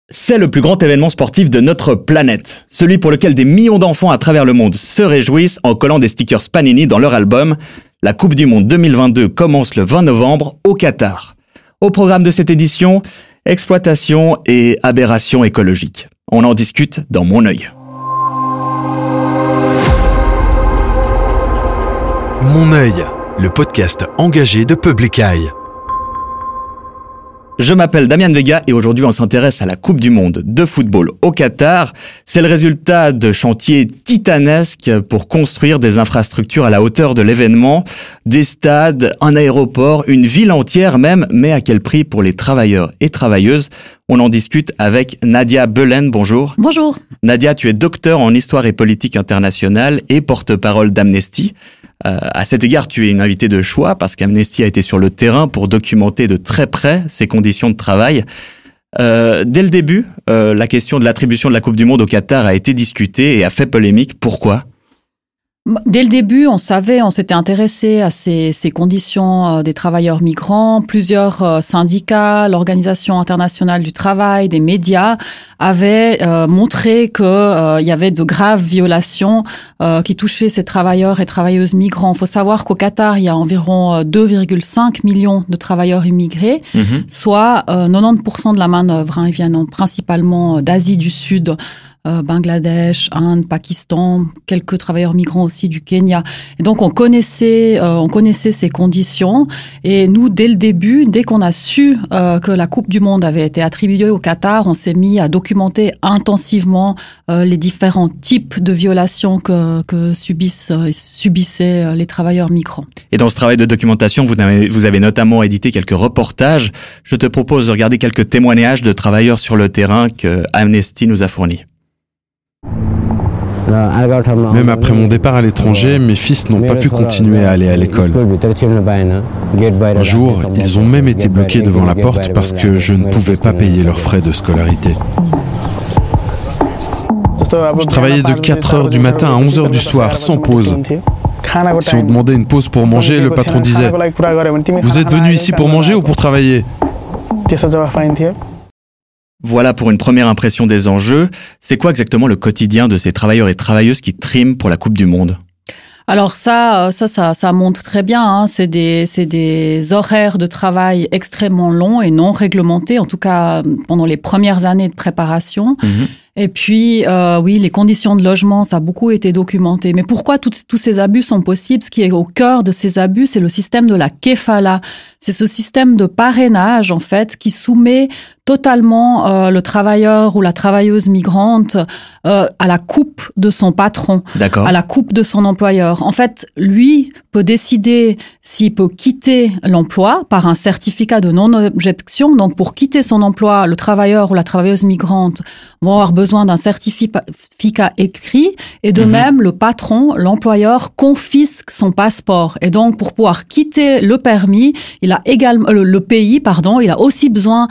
C'est le plus grand événement sportif de notre planète. Celui pour lequel des millions d'enfants à travers le monde se réjouissent en collant des stickers Panini dans leur album. La Coupe du Monde 2022 commence le 20 novembre au Qatar. Au programme de cette édition, exploitation et aberration écologique. On en discute dans Mon œil. Mon œil, le podcast engagé de Public Eye. Je m'appelle Damian Vega et aujourd'hui on s'intéresse à la Coupe du Monde de football au Qatar. C'est le résultat de chantiers titanesques pour construire des infrastructures à la hauteur de l'événement, des stades, un aéroport, une ville entière même, mais à quel prix pour les travailleurs et travailleuses? On en discute avec Nadia Belen. Bonjour. Bonjour. Nadia, tu es docteur en histoire et politique internationale et porte-parole d'Amnesty. À cet égard, tu es une invitée de choix parce qu'Amnesty a été sur le terrain pour documenter de très près ces conditions de travail. Dès le début, la question de l'attribution de la Coupe du Monde au Qatar a été discutée et a fait polémique. Pourquoi ? Dès le début, on s'était intéressé à ces conditions des travailleurs migrants. Plusieurs syndicats, l'Organisation internationale du travail, des médias avaient montré qu'il y avait de graves violations qui touchaient ces travailleurs et travailleuses migrants. Il faut savoir qu'au Qatar, il y a environ 2,5 millions de travailleurs immigrés, soit 90% de la main-d'œuvre. Ils viennent principalement d'Asie du Sud, Bangladesh, Inde, Pakistan, quelques travailleurs migrants aussi du Kenya. Et donc on connaissait ces conditions. Et nous, dès le début, dès qu'on a su que la Coupe du Monde avait été attribuée au Qatar, on s'est mis à documenter intensivement les différents types de violations que subissaient les travailleurs migrants. Et dans ce travail de documentation, vous avez notamment édité quelques reportages. Je te propose de regarder quelques témoignages de travailleurs sur le terrain que Amnesty nous a fournis. Même après mon départ à l'étranger, mes fils n'ont pas pu continuer à aller à l'école. Un jour, ils ont même été bloqués devant la porte parce que je ne pouvais pas payer leurs frais de scolarité. Je travaillais de 4 heures du matin à 11 heures du soir, sans pause. Si on demandait une pause pour manger, le patron disait « Vous êtes venu ici pour manger ou pour travailler ?» Voilà pour une première impression des enjeux. C'est quoi exactement le quotidien de ces travailleurs et travailleuses qui triment pour la Coupe du Monde ? Alors ça montre très bien. C'est des horaires de travail extrêmement longs et non réglementés, en tout cas pendant les premières années de préparation. Et puis, oui, les conditions de logement, ça a beaucoup été documenté. Mais pourquoi tous ces abus sont possibles ? Ce qui est au cœur de ces abus, c'est le système de la kefala. C'est ce système de parrainage, en fait, qui soumet totalement le travailleur ou la travailleuse migrante à la coupe de son patron, à la coupe de son employeur. En fait, lui peut décider s'il peut quitter l'emploi par un certificat de non-objection. Donc, pour quitter son emploi, le travailleur ou la travailleuse migrante vont avoir besoin d'un certificat écrit. Et de même, le patron, l'employeur, confisque son passeport. Et donc, pour pouvoir quitter le permis, il a également le pays, il a aussi besoin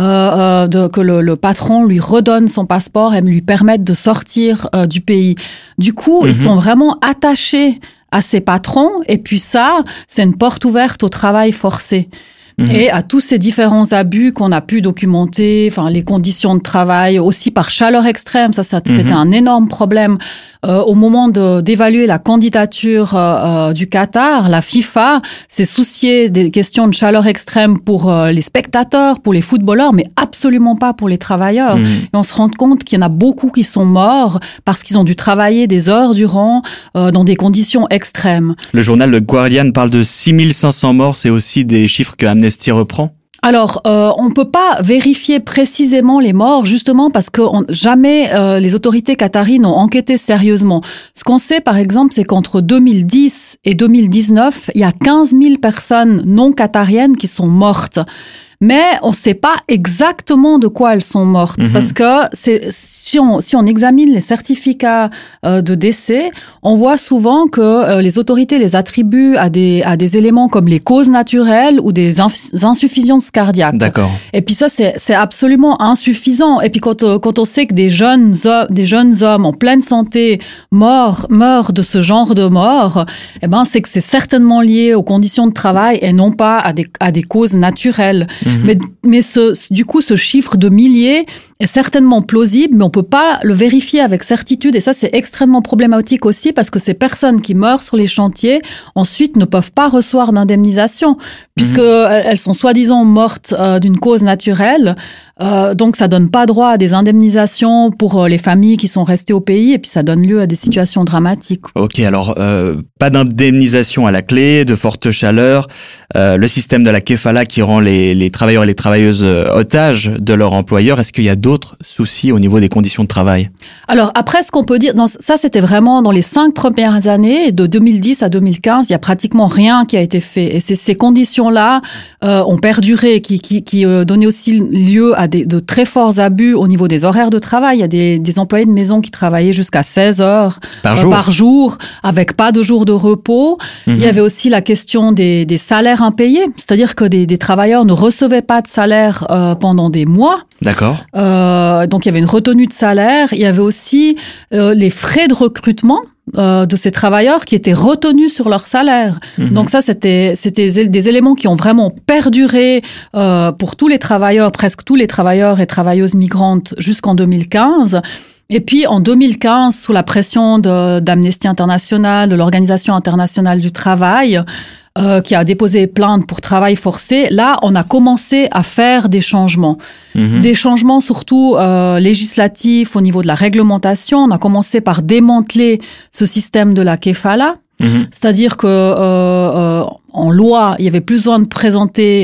que le patron lui redonne son passeport et lui permette de sortir du pays. Du coup, ils sont vraiment attachés à ces patrons. Et puis ça, c'est une porte ouverte au travail forcé. Et à tous ces différents abus qu'on a pu documenter, enfin les conditions de travail, aussi par chaleur extrême, c'était un énorme problème. Au moment d'évaluer la candidature du Qatar, la FIFA s'est souciée des questions de chaleur extrême pour les spectateurs, pour les footballeurs, mais absolument pas pour les travailleurs. Et on se rend compte qu'il y en a beaucoup qui sont morts parce qu'ils ont dû travailler des heures durant dans des conditions extrêmes. Le journal Le Guardian parle de 6500 morts, c'est aussi des chiffres que Amnesty reprend ? Alors, on peut pas vérifier précisément les morts, justement parce que jamais les autorités qataries n'ont enquêté sérieusement. Ce qu'on sait, par exemple, c'est qu'entre 2010 et 2019, il y a 15 000 personnes non qatariennes qui sont mortes. Mais on ne sait pas exactement de quoi elles sont mortes. Parce que si on examine les certificats de décès, on voit souvent que les autorités les attribuent à des éléments comme les causes naturelles ou des insuffisances cardiaques. D'accord. Et puis ça, c'est absolument insuffisant. Et puis quand on sait que des jeunes hommes en pleine santé meurent de ce genre de mort, c'est que c'est certainement lié aux conditions de travail et non pas à des causes naturelles. Mais du coup, ce chiffre de milliers est certainement plausible, mais on peut pas le vérifier avec certitude. Et ça, c'est extrêmement problématique aussi parce que ces personnes qui meurent sur les chantiers, ensuite, ne peuvent pas recevoir d'indemnisation puisque elles sont soi-disant mortes d'une cause naturelle. Donc, ça donne pas droit à des indemnisations pour les familles qui sont restées au pays et puis ça donne lieu à des situations dramatiques. Ok, alors pas d'indemnisation à la clé, de forte chaleur, le système de la kefala qui rend les travailleurs et les travailleuses otages de leur employeur. Est-ce qu'il y a d'autres soucis au niveau des conditions de travail? Alors après, ce qu'on peut dire, ça c'était vraiment dans les 5 premières années, de 2010 à 2015, il y a pratiquement rien qui a été fait. Et ces conditions-là ont perduré, qui donnaient aussi lieu à de très forts abus au niveau des horaires de travail. Il y a des employés de maison qui travaillaient jusqu'à 16 heures par jour, avec pas de jours de repos. Il y avait aussi la question des salaires impayés, c'est-à-dire que des travailleurs ne recevaient pas de salaire pendant des mois. D'accord. Donc il y avait une retenue de salaire. Il y avait aussi les frais de recrutement de ces travailleurs qui étaient retenus sur leur salaire. Donc ça, c'était des éléments qui ont vraiment perduré pour tous les travailleurs, presque tous les travailleurs et travailleuses migrantes jusqu'en 2015. Et puis, en 2015, sous la pression d'Amnesty International, de l'Organisation internationale du travail, qui a déposé plainte pour travail forcé, là, on a commencé à faire des changements. Des changements surtout législatifs au niveau de la réglementation. On a commencé par démanteler ce système de la kefala. C'est-à-dire que en loi, il y avait plus besoin de présenter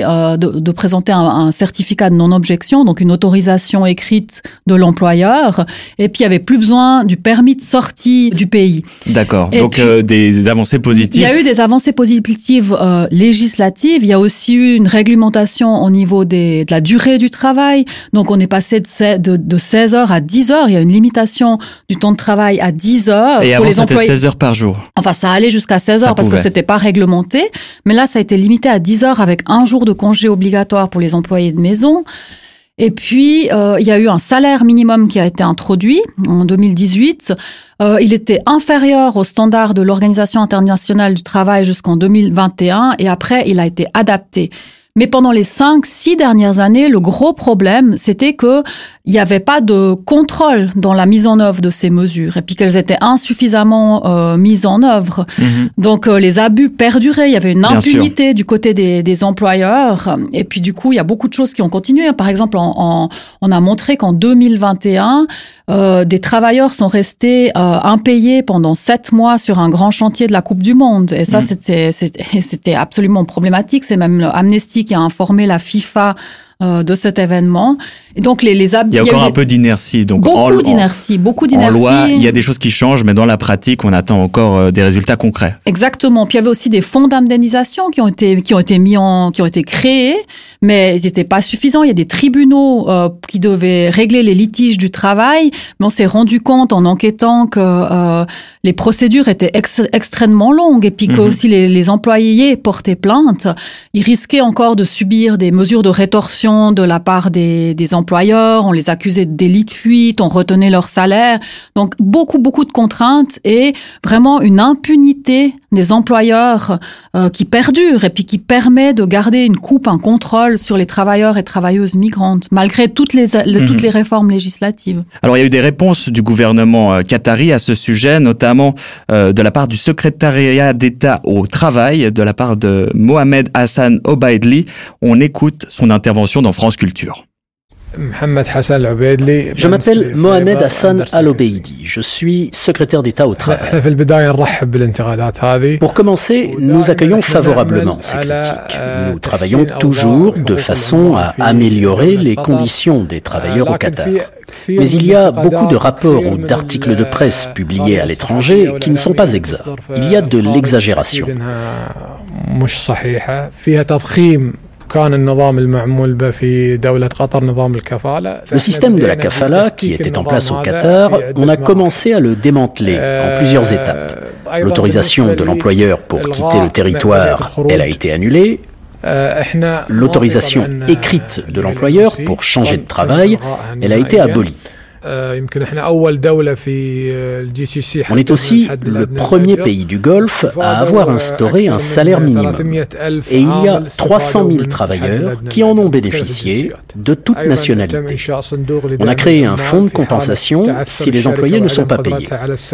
un certificat de non-objection, donc une autorisation écrite de l'employeur, et puis il y avait plus besoin du permis de sortie du pays. D'accord. Et donc puis, des avancées positives. Il y a eu des avancées positives législatives. Il y a aussi eu une réglementation au niveau de la durée du travail. Donc on est passé de 16 heures à 10 heures. Il y a une limitation du temps de travail à 10 heures. Et pour avant, les c'était employés. 16 heures par jour. Enfin, ça allait jusqu'à 16 heures parce que c'était pas réglementé. Mais là, ça a été limité à 10 heures avec un jour de congé obligatoire pour les employés de maison. Et puis, il y a eu un salaire minimum qui a été introduit en 2018. Il était inférieur aux standards de l'Organisation internationale du travail jusqu'en 2021 et après, il a été adapté. Mais pendant les 5-6 dernières années, le gros problème, c'était que il n'y avait pas de contrôle dans la mise en œuvre de ces mesures et puis qu'elles étaient insuffisamment mises en œuvre. Donc, les abus perduraient. Il y avait une impunité du côté des employeurs. Et puis, du coup, il y a beaucoup de choses qui ont continué. Par exemple, on a montré qu'en 2021, des travailleurs sont restés impayés pendant 7 mois sur un grand chantier de la Coupe du Monde. Et ça, c'était absolument problématique. C'est même Amnesty qui a informé la FIFA de cet événement. Et donc les abus. Il y a encore un peu d'inertie. Donc beaucoup d'inertie. En loi, il y a des choses qui changent, mais dans la pratique, on attend encore des résultats concrets. Exactement. Puis il y avait aussi des fonds d'indemnisation qui ont été créés, mais ils n'étaient pas suffisants. Il y a des tribunaux qui devaient régler les litiges du travail, mais on s'est rendu compte en enquêtant que les procédures étaient extrêmement longues et puis que aussi les employés portaient plainte. Ils risquaient encore de subir des mesures de rétorsion de la part des employeurs, on les accusait de délit de fuite, on retenait leur salaire. Donc, beaucoup de contraintes et vraiment une impunité des employeurs qui perdure et puis qui permet de garder une coupe, un contrôle sur les travailleurs et travailleuses migrantes, malgré toutes les réformes législatives. Alors, il y a eu des réponses du gouvernement qatari à ce sujet, notamment de la part du secrétariat d'État au travail, de la part de Mohamed Hassan Obaidli. On écoute son intervention dans France Culture. Je m'appelle Mohamed Hassan Al-Obeidi. Je suis secrétaire d'État au travail. Pour commencer, nous accueillons favorablement ces critiques. Nous travaillons toujours de façon à améliorer les conditions des travailleurs au Qatar. Mais il y a beaucoup de rapports ou d'articles de presse publiés à l'étranger qui ne sont pas exacts. Il y a de l'exagération. Le système de la kafala, qui était en place au Qatar, on a commencé à le démanteler en plusieurs étapes. L'autorisation de l'employeur pour quitter le territoire, elle a été annulée. L'autorisation écrite de l'employeur pour changer de travail, elle a été abolie. On est aussi le premier pays du Golfe à avoir instauré un salaire minimum. Et il y a 300 000 travailleurs qui en ont bénéficié, de toutes nationalités. On a créé un fonds de compensation si les employés ne sont pas payés.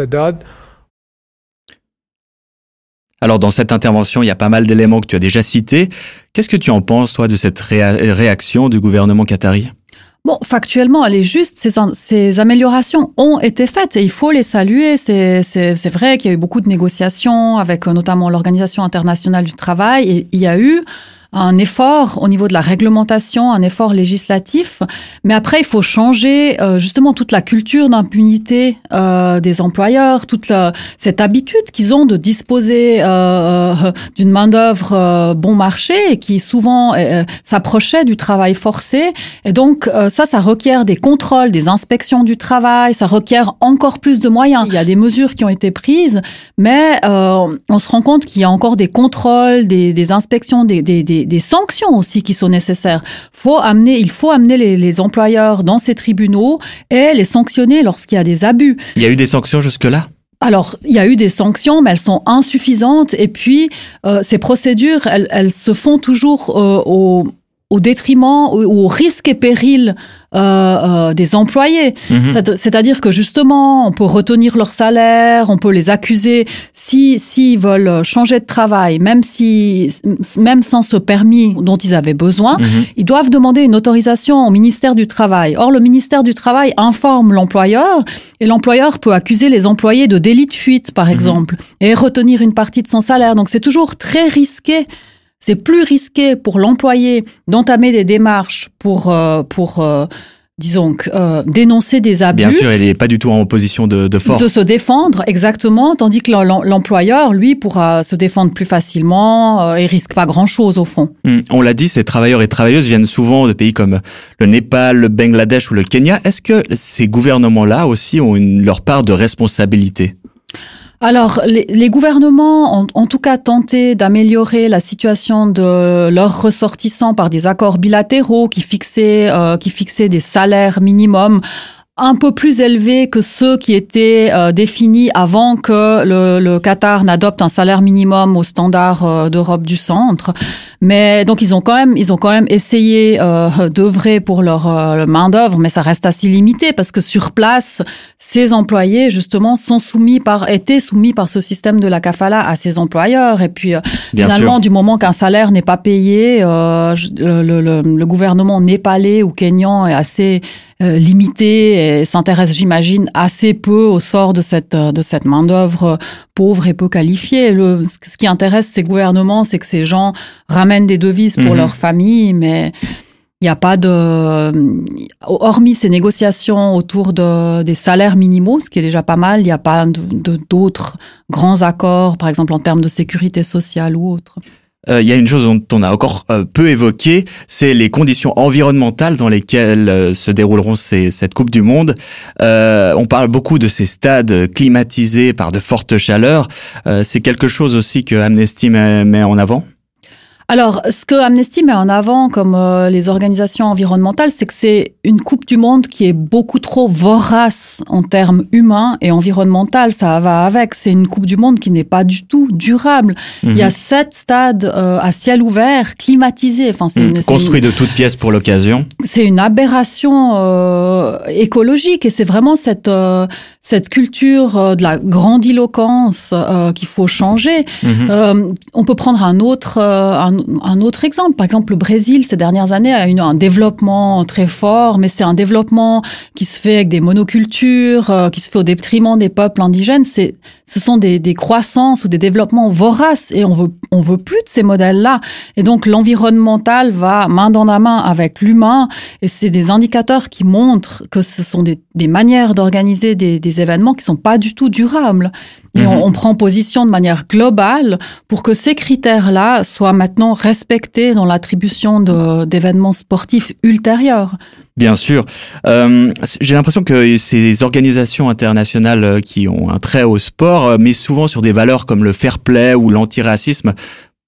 Alors, dans cette intervention, il y a pas mal d'éléments que tu as déjà cités. Qu'est-ce que tu en penses, toi, de cette réaction du gouvernement qatari ? Bon, factuellement, elle est juste. Ces améliorations ont été faites et il faut les saluer. C'est vrai qu'il y a eu beaucoup de négociations avec notamment l'Organisation internationale du travail et il y a eu un effort au niveau de la réglementation, un effort législatif. Mais après, il faut changer justement toute la culture d'impunité des employeurs, cette habitude qu'ils ont de disposer d'une main-d'œuvre bon marché et qui souvent s'approchait du travail forcé. Et donc, ça requiert des contrôles, des inspections du travail, ça requiert encore plus de moyens. Il y a des mesures qui ont été prises, mais on se rend compte qu'il y a encore des contrôles, des inspections, des sanctions aussi qui sont nécessaires. Il faut amener les employeurs dans ces tribunaux et les sanctionner lorsqu'il y a des abus. Il y a eu des sanctions jusque-là ? Alors, il y a eu des sanctions, mais elles sont insuffisantes. Et puis, ces procédures, elles se font toujours au détriment ou au risque et péril des employés. C'est-à-dire que justement, on peut retenir leur salaire, on peut les accuser s'ils veulent changer de travail, même sans ce permis dont ils avaient besoin, ils doivent demander une autorisation au ministère du Travail. Or, le ministère du Travail informe l'employeur et l'employeur peut accuser les employés de délit de fuite, par exemple, et retenir une partie de son salaire. Donc, c'est toujours très risqué. C'est plus risqué pour l'employé d'entamer des démarches pour dénoncer des abus. Bien sûr, il n'est pas du tout en position de force. De se défendre, exactement, tandis que l'employeur, lui, pourra se défendre plus facilement et risque pas grand-chose au fond. On l'a dit, ces travailleurs et travailleuses viennent souvent de pays comme le Népal, le Bangladesh ou le Kenya. Est-ce que ces gouvernements-là aussi ont leur part de responsabilité ? Alors, les gouvernements ont en tout cas tenté d'améliorer la situation de leurs ressortissants par des accords bilatéraux qui fixaient des salaires minimums un peu plus élevés que ceux qui étaient définis avant que le Qatar n'adopte un salaire minimum aux standards d'Europe du Centre. Mais donc ils ont quand même essayé d'œuvrer pour leur main-d'œuvre, mais ça reste assez limité parce que sur place, ces employés justement étaient soumis par ce système de la kafala à ces employeurs. Et puis finalement, du moment qu'un salaire n'est pas payé, le gouvernement népalais ou kényan est assez limité et s'intéresse, j'imagine, assez peu au sort de cette main-d'œuvre pauvre et peu qualifiée. Ce qui intéresse ces gouvernements, c'est que ces gens ramènent des devises pour leur famille, mais il n'y a pas hormis ces négociations autour des salaires minimaux, ce qui est déjà pas mal, il n'y a pas d'autres grands accords, par exemple en termes de sécurité sociale ou autre. Il y a une chose dont on a encore peu évoqué, c'est les conditions environnementales dans lesquelles se dérouleront cette Coupe du Monde. On parle beaucoup de ces stades climatisés par de fortes chaleurs. C'est quelque chose aussi que Amnesty met en avant ? Alors, ce que Amnesty met en avant comme les organisations environnementales, c'est que c'est une Coupe du Monde qui est beaucoup trop vorace en termes humains et environnementaux. Ça va avec. C'est une Coupe du Monde qui n'est pas du tout durable. Il y a 7 stades à ciel ouvert, climatisés. Enfin, construits de toutes pièces pour l'occasion. C'est une aberration écologique et c'est vraiment cette culture de la grandiloquence qu'il faut changer. On peut prendre un autre exemple. Par exemple, le Brésil, ces dernières années, a eu un développement très fort, mais c'est un développement qui se fait avec des monocultures, qui se fait au détriment des peuples indigènes. Ce sont des croissances ou des développements voraces et on veut plus de ces modèles-là. Et donc, l'environnemental va main dans la main avec l'humain et c'est des indicateurs qui montrent que ce sont des manières d'organiser des événements qui sont pas du tout durables. Et on prend position de manière globale pour que ces critères-là soient maintenant respectés dans l'attribution d'événements sportifs ultérieurs. Bien sûr. J'ai l'impression que ces organisations internationales qui ont un trait au sport, mais souvent sur des valeurs comme le fair play ou l'antiracisme,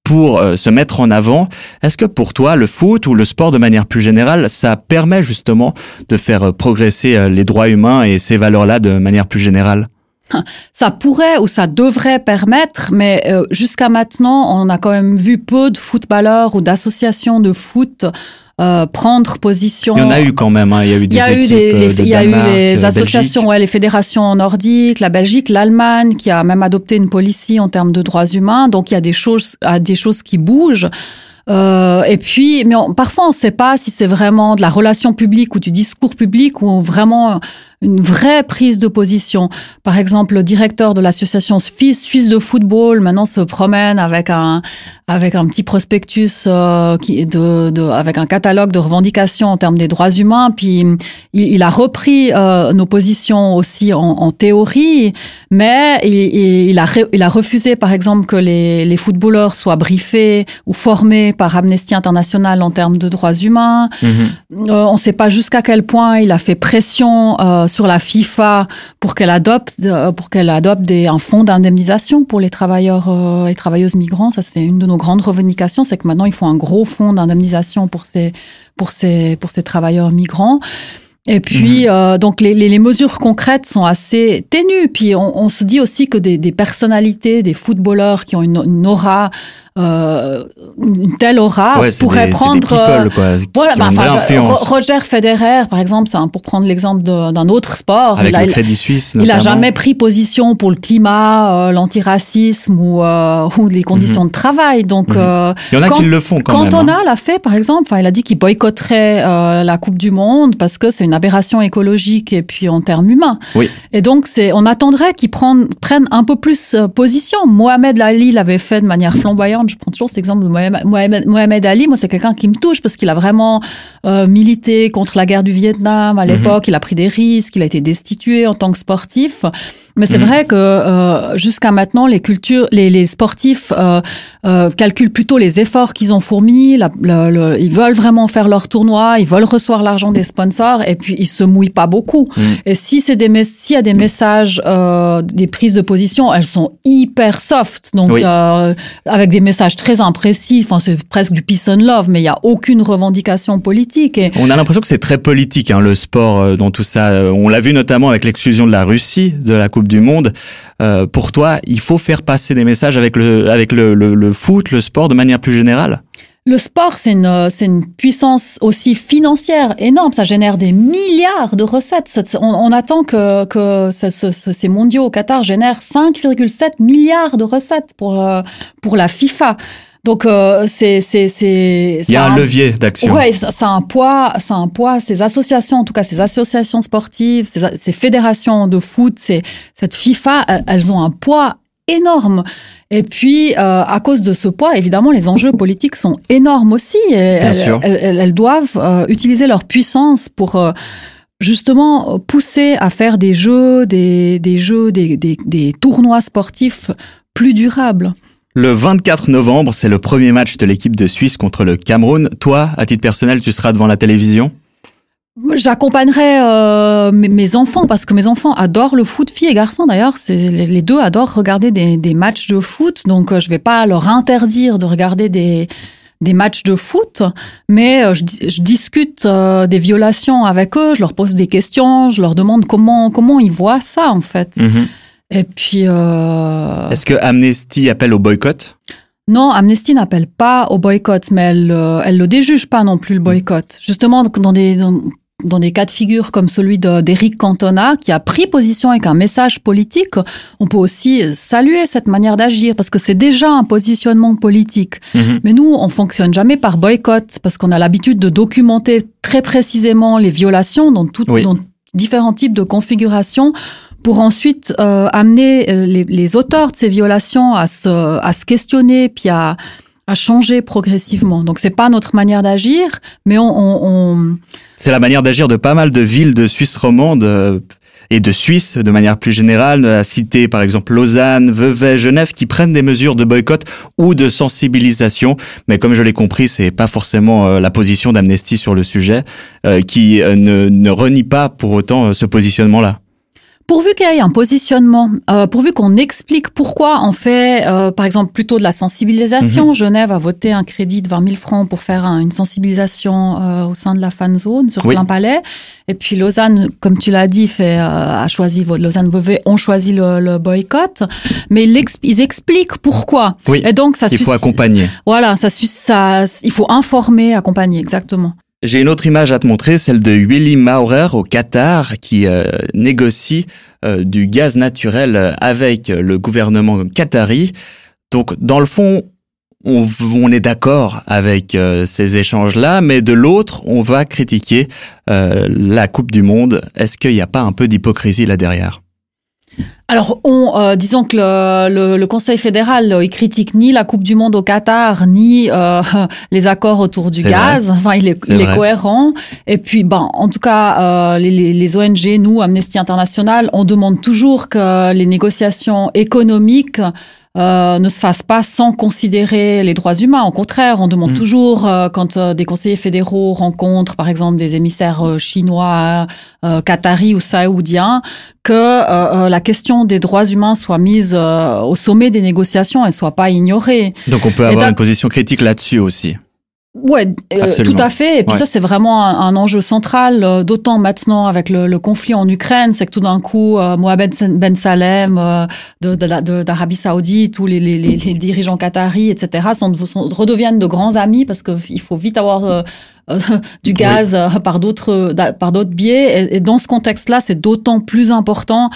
pour se mettre en avant. Est-ce que pour toi, le foot ou le sport de manière plus générale, ça permet justement de faire progresser les droits humains et ces valeurs-là de manière plus générale? Ça pourrait ou ça devrait permettre, mais jusqu'à maintenant, on a quand même vu peu de footballeurs ou d'associations de foot prendre position. Il y en a eu quand même, hein. Il y a eu des équipes il y a eu les associations, les fédérations nordiques, la Belgique, l'Allemagne, qui a même adopté une policy en termes de droits humains. Donc il y a des choses qui bougent. Et puis, mais parfois on ne sait pas si c'est vraiment de la relation publique ou du discours public ou vraiment une vraie prise de position. Par exemple, le directeur de l'association suisse de football maintenant se promène avec un petit prospectus avec un catalogue de revendications en termes des droits humains. Puis il a repris nos positions aussi en théorie, mais il a refusé, par exemple, que les footballeurs soient briefés ou formés par Amnesty International en termes de droits humains. On ne sait pas jusqu'à quel point il a fait pression sur la FIFA pour qu'elle adopte un fonds d'indemnisation pour les travailleurs et travailleuses migrants. Ça, c'est une de nos grandes revendications, c'est que maintenant il faut un gros fonds d'indemnisation pour ces travailleurs migrants. Et puis, donc les mesures concrètes sont assez ténues. Puis on se dit aussi que des personnalités, des footballeurs qui ont une aura, une telle aura, pourraient prendre. Roger Federer, par exemple, c'est pour prendre l'exemple d'un autre sport. Avec le Crédit Suisse, notamment. Il a jamais pris position pour le climat, l'antiracisme ou les conditions de travail. Donc, il y en a qui le font quand même. Cantona l'a fait, par exemple. Il a dit qu'il boycotterait la Coupe du Monde parce que c'est une aberration écologique et puis en termes humains. Oui. Et donc, on attendrait qu'ils prennent un peu plus position. Mohamed Ali l'avait fait de manière flamboyante. Je prends toujours cet exemple de Mohamed Ali. Moi, c'est quelqu'un qui me touche parce qu'il a vraiment milité contre la guerre du Vietnam à l'époque. Il a pris des risques. Il a été destitué en tant que sportif. Mais c'est vrai que jusqu'à maintenant, les sportifs calculent plutôt les efforts qu'ils ont fournis. Ils veulent vraiment faire leur tournoi, ils veulent recevoir l'argent des sponsors, et puis ils se mouillent pas beaucoup. Et s'il y a des messages, des prises de position, elles sont hyper soft, donc avec des messages très imprécis. Enfin, c'est presque du peace and love, mais il y a aucune revendication politique. Et on a l'impression que c'est très politique, hein, le sport dans tout ça. On l'a vu notamment avec l'exclusion de la Russie de la Coupe du Monde. Pour toi, il faut faire passer des messages avec le foot, le sport de manière plus générale? Le sport, c'est une puissance aussi financière énorme. Ça génère des milliards de recettes. On attend que ces mondiaux au Qatar génèrent 5,7 milliards de recettes pour la FIFA. Donc il y a un levier d'action. Ouais, ça a un poids. Ces associations, en tout cas ces associations sportives, ces fédérations de foot, cette FIFA, elles ont un poids énorme. Et puis à cause de ce poids, évidemment, les enjeux politiques sont énormes aussi. Et elles doivent utiliser leur puissance pour justement pousser à faire des tournois sportifs plus durables. Le 24 novembre, c'est le premier match de l'équipe de Suisse contre le Cameroun. Toi, à titre personnel, tu seras devant la télévision? J'accompagnerai mes enfants parce que mes enfants adorent le foot, filles et garçons d'ailleurs. Les deux adorent regarder des matchs de foot, donc je vais pas leur interdire de regarder des matchs de foot, mais je discute des violations avec eux, je leur pose des questions, je leur demande comment ils voient ça en fait. Et puis est-ce que Amnesty appelle au boycott? Non, Amnesty n'appelle pas au boycott, mais elle le déjuge pas non plus le boycott. Justement, dans des cas de figure comme celui d'Éric Cantona, qui a pris position avec un message politique, on peut aussi saluer cette manière d'agir, parce que c'est déjà un positionnement politique. Mais nous, on fonctionne jamais par boycott, parce qu'on a l'habitude de documenter très précisément les violations dans différents types de configurations, pour ensuite amener les auteurs de ces violations à se questionner, puis à changer progressivement. Donc c'est pas notre manière d'agir, mais c'est la manière d'agir de pas mal de villes de Suisse romande et de Suisse de manière plus générale, à citer par exemple Lausanne, Vevey, Genève, qui prennent des mesures de boycott ou de sensibilisation. Mais comme je l'ai compris, c'est pas forcément la position d'Amnesty sur le sujet, qui ne renie pas pour autant ce positionnement-là. Pourvu qu'il y ait un positionnement, pourvu qu'on explique pourquoi on fait, par exemple, plutôt de la sensibilisation. Genève a voté un crédit de 20 000 francs pour faire une sensibilisation au sein de la fan zone sur plein palais. Et puis Lausanne, comme tu l'as dit, a choisi, Lausanne Vevey ont choisi le boycott. Mais ils expliquent pourquoi. Oui. Et donc il faut accompagner. Voilà, il faut informer, accompagner, exactement. J'ai une autre image à te montrer, celle de Willy Maurer au Qatar qui négocie du gaz naturel avec le gouvernement qatari. Donc dans le fond, on est d'accord avec ces échanges-là, mais de l'autre, on va critiquer la Coupe du Monde. Est-ce qu'il n'y a pas un peu d'hypocrisie là derrière ? Alors, disons que le Conseil fédéral, il critique ni la Coupe du Monde au Qatar, ni les accords autour du gaz. Vrai. Enfin, il est cohérent. Et puis, en tout cas, les ONG, nous, Amnesty International, on demande toujours que les négociations économiques ne se fasse pas sans considérer les droits humains. Au contraire, on demande toujours, quand des conseillers fédéraux rencontrent, par exemple, des émissaires chinois, qataris ou saoudiens, que la question des droits humains soit mise au sommet des négociations et soit pas ignorée. Donc on peut avoir une position critique là-dessus aussi. Ouais, tout à fait. Et puis ça, c'est vraiment un enjeu central, d'autant maintenant avec le conflit en Ukraine, c'est que tout d'un coup, Mohamed Ben Salem d'Arabie Saoudite, ou les dirigeants qataris, etc., redeviennent de grands amis parce qu'il faut vite avoir du gaz par d'autres biais. Et dans ce contexte-là, c'est d'autant plus important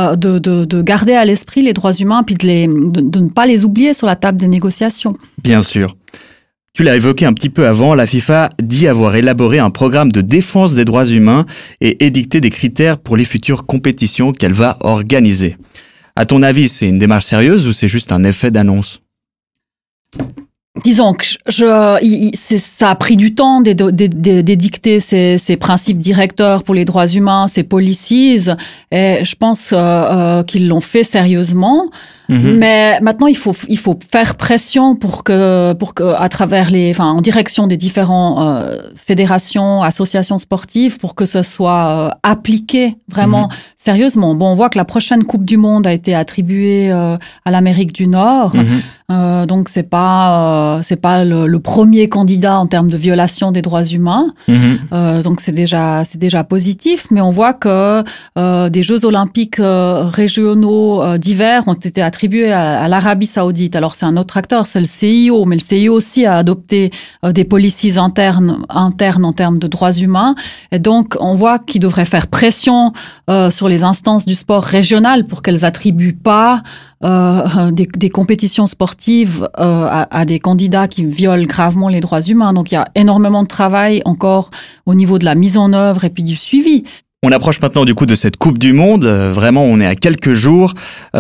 de garder à l'esprit les droits humains, puis de ne pas les oublier sur la table des négociations. Bien sûr. Tu l'as évoqué un petit peu avant, la FIFA dit avoir élaboré un programme de défense des droits humains et édicté des critères pour les futures compétitions qu'elle va organiser. À ton avis, c'est une démarche sérieuse ou c'est juste un effet d'annonce ? Disons que ça a pris du temps d'édicter ces principes directeurs pour les droits humains, ces policies, et je pense qu'ils l'ont fait sérieusement. Mais maintenant, il faut faire pression pour que à travers en direction des différents fédérations, associations sportives, pour que ça soit appliqué vraiment sérieusement. Bon, on voit que la prochaine Coupe du Monde a été attribuée à l'Amérique du Nord. Donc c'est pas le premier candidat en termes de violation des droits humains. Donc c'est déjà positif, mais on voit que des Jeux olympiques régionaux d'hiver ont été attribués à l'Arabie Saoudite. Alors c'est un autre acteur, c'est le CIO, mais le CIO aussi a adopté des policies internes en termes de droits humains. Et donc on voit qu'il devrait faire pression sur les instances du sport régional pour qu'elles attribuent pas des compétitions sportives à des candidats qui violent gravement les droits humains. Donc il y a énormément de travail encore au niveau de la mise en œuvre et puis du suivi. On approche maintenant du coup de cette Coupe du Monde. Vraiment, on est à quelques jours.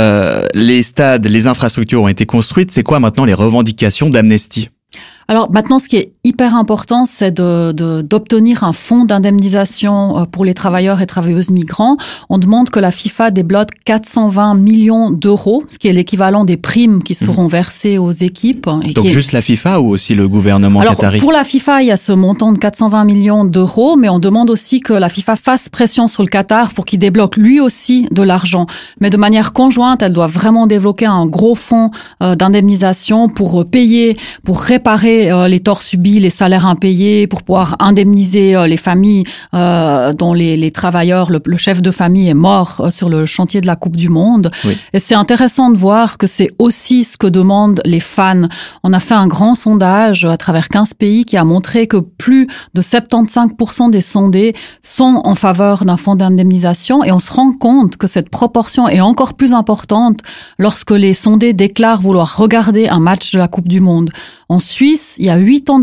Les stades, les infrastructures ont été construites. C'est quoi maintenant les revendications d'Amnesty ? Alors maintenant, ce qui est hyper important, c'est d'obtenir un fonds d'indemnisation pour les travailleurs et travailleuses migrants. On demande que la FIFA débloque 420 millions d'euros, ce qui est l'équivalent des primes qui seront versées aux équipes. Donc juste la FIFA ou aussi le gouvernement qatari ? Alors pour la FIFA, il y a ce montant de 420 millions d'euros, mais on demande aussi que la FIFA fasse pression sur le Qatar pour qu'il débloque lui aussi de l'argent. Mais de manière conjointe, elle doit vraiment débloquer un gros fonds d'indemnisation pour payer, pour réparer les torts subis, les salaires impayés, pour pouvoir indemniser les familles dont les travailleurs, le chef de famille est mort sur le chantier de la Coupe du Monde. Oui. Et c'est intéressant de voir que c'est aussi ce que demandent les fans. On a fait un grand sondage à travers 15 pays qui a montré que plus de 75% des sondés sont en faveur d'un fonds d'indemnisation, et on se rend compte que cette proportion est encore plus importante lorsque les sondés déclarent vouloir regarder un match de la Coupe du Monde. En Suisse, il y a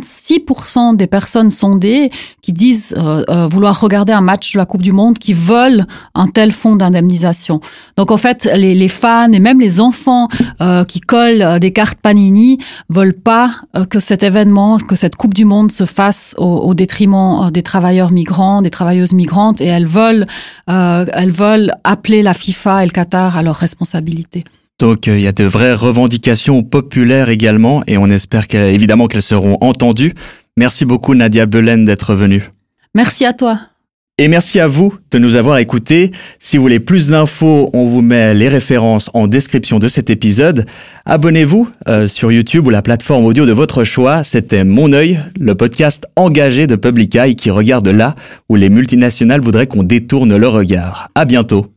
86% des personnes sondées qui disent vouloir regarder un match de la Coupe du Monde, qui veulent un tel fonds d'indemnisation. Donc en fait, les fans et même les enfants qui collent des cartes Panini veulent pas que cet événement, que cette Coupe du Monde se fasse au détriment des travailleurs migrants, des travailleuses migrantes, et elles veulent appeler la FIFA et le Qatar à leur responsabilité. Donc il y a de vraies revendications populaires également, et on espère évidemment qu'elles seront entendues. Merci beaucoup Nadia Belen d'être venue. Merci à toi. Et merci à vous de nous avoir écoutés. Si vous voulez plus d'infos, on vous met les références en description de cet épisode. Abonnez-vous sur YouTube ou la plateforme audio de votre choix. C'était Mon œil, le podcast engagé de Public Eye qui regarde là où les multinationales voudraient qu'on détourne le regard. À bientôt.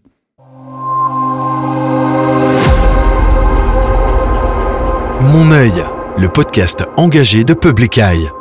Mon œil, le podcast engagé de Public Eye.